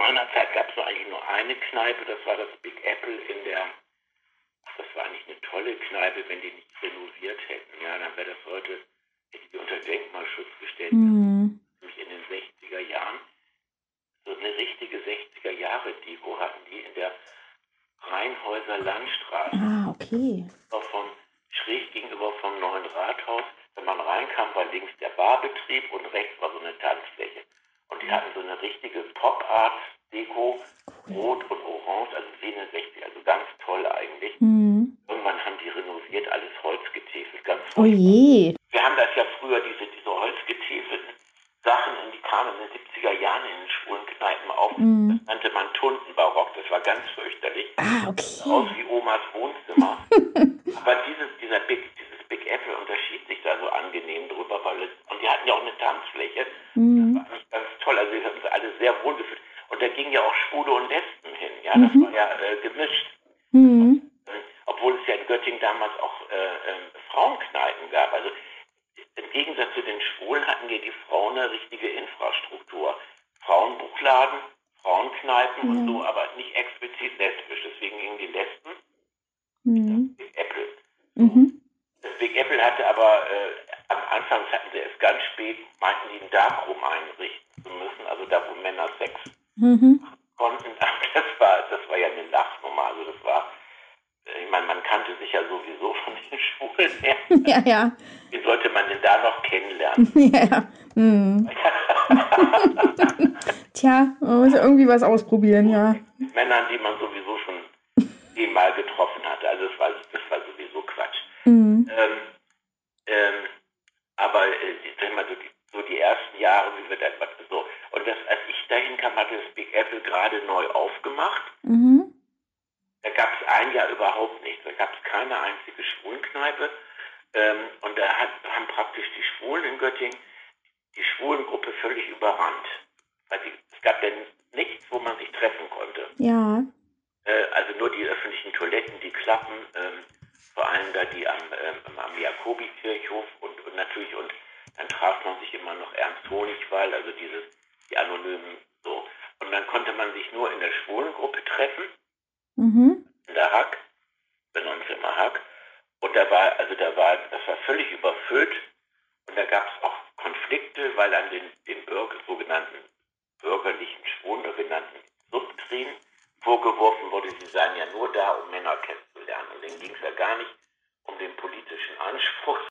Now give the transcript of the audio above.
meiner Zeit gab es eigentlich nur eine Kneipe, das war das Big Apple das war eigentlich eine tolle Kneipe, wenn die nicht renoviert hätten. Ja, dann wäre das heute, hätte die unter Denkmalschutz gestellt. Mhm. Nämlich in den 60er Jahren, so eine richtige 60er Jahre Deko hatten die in der Rheinhäuser Landstraße. Ah, okay. Schräg gegenüber vom neuen Rathaus. Wenn man reinkam, war links der Barbetrieb und rechts war so eine Tanzfläche. Und die hatten so eine richtige Pop-Art-Deko, rot und orange, also wie in den 60, also ganz toll eigentlich. Mhm. Irgendwann haben die renoviert, alles holzgetäfelt, ganz Oh furchtbar. je. Wir haben das ja früher, diese holzgetäfelten Sachen, die kamen in den 70er Jahren in den schwulen Kneipen auf. Mhm. Das nannte man Tuntenbarock, das war ganz fürchterlich. Ah, Aus okay. wie Omas Wohnzimmer. Aber dieses Big Apple unterschied sich da so angenehm drüber, und die hatten ja auch eine Tanzfläche. Mhm. Das war nicht ganz toll, also wir hatten uns alle sehr wohlgefühlt. Und da gingen ja auch Schwule und Lesben hin, ja, das war ja gemischt. Mhm. Obwohl es ja in Göttingen damals auch Frauenkneipen gab. Also im Gegensatz zu den Schwulen hatten ja die Frauen eine richtige Infrastruktur. Frauenbuchladen, Frauenkneipen und so, aber nicht explizit lesbisch. Deswegen gingen die Lesben Mhm. Big Apple. Mhm. Das Big Apple hatte aber, am Anfang hatten sie es ganz spät, meinten die einen Darkroom einrichten zu müssen, also da, wo Männer Sex Mhm. konnten. Das war ja eine Lachnummer. Also das war, ich meine, man kannte sich ja sowieso von den Schwulen her. Ja, ja. Wie sollte man denn da noch kennenlernen? Ja, ja. Mhm. Tja, man muss ja irgendwie was ausprobieren, ja. Mit Männern, die man sowieso schon 10-mal getroffen hatte. Also das war sowieso Quatsch. Mhm. Aber sag mal, so die ersten Jahre, wie wir dann so. Und als ich dahin kam, hatte das Big Apple gerade neu aufgemacht. Mhm. Da gab es ein Jahr überhaupt nichts. Da gab es keine einzige Schwulenkneipe. Und da haben praktisch die Schwulen in Göttingen die Schwulengruppe völlig überrannt. Weil es gab ja nichts, wo man sich treffen konnte. Ja. Also nur die öffentlichen Toiletten, die Klappen, vor allem da die am Jakobi-Kirchhof und natürlich, und dann traf man sich immer noch Ernst Honigwall, also die anonymen so. Und dann konnte man sich nur in der Schwulengruppe treffen, Mhm. in der Hack, benannt immer Hack. Und das war völlig überfüllt. Und da gab es auch Konflikte, weil an den sogenannten bürgerlichen Schwulen, genannten Subtrien, vorgeworfen wurde, sie seien ja nur da, um Männer kennenzulernen. Und denen ging es ja gar nicht um den politischen Anspruch,